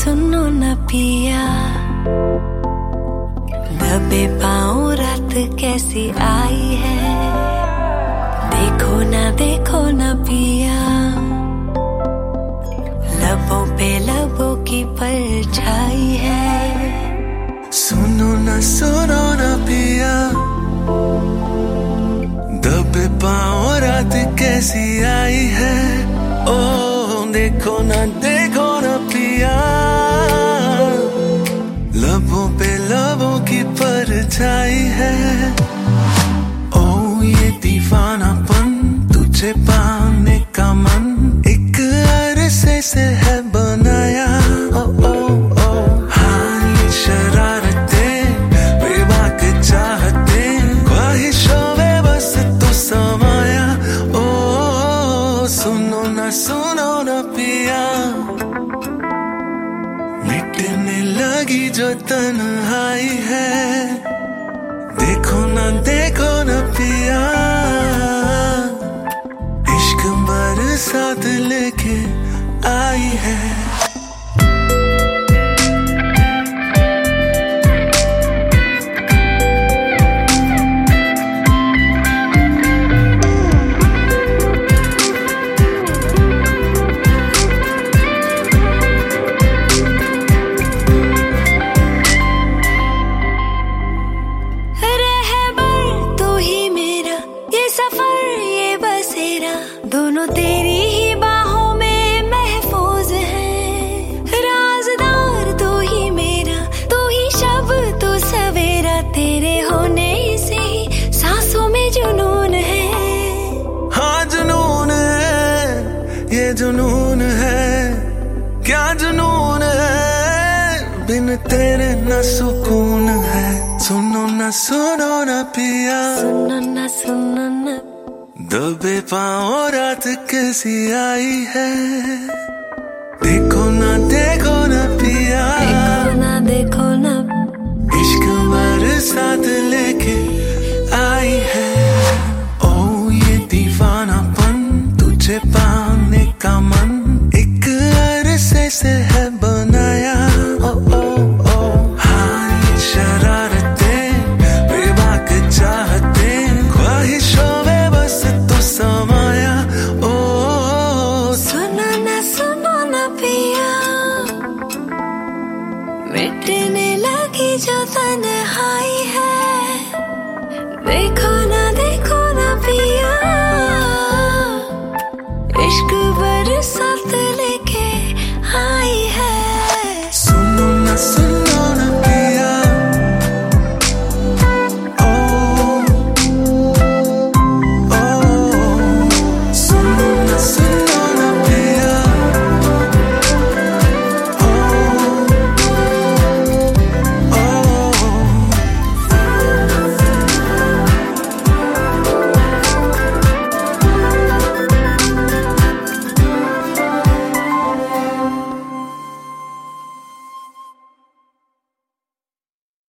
सुनो न पिया, दबे पाँव रात कैसी आई है। देखो न पिया, लबों पे लबों की परछाई है। सुनो न पिया, दबे पाँव रात कैसी आई है। ओ देखो न पिया, लबों पे लबों की परछाई है। ओ ये दीवानापन तुझे पाने का मन एक अरसे से है बनाया। ओ ओ ओ हाँ ये शरारतें बेबाक चाहते, ख्वाहिशों में बस तू समाया। ओ सुनो न पिया, मिटने लगी जो तन्हाई है। देखो न पिया, इश्क बरसात लेके आई है। दोनों तेरी ही बाहों में महफूज हैं। राज़दार तू ही मेरा, तू ही शब तू सवेरा, तेरे होने से ही सांसों में जुनून है। हाँ जुनून है, ये जुनून है, क्या जुनून है, बिन तेरे न सुकून है। सुनो न पिया, सुनो न दबे पाँव रात कैसी आई है। देखो न पिया, देखो न इश्क बरसात लेके आई है।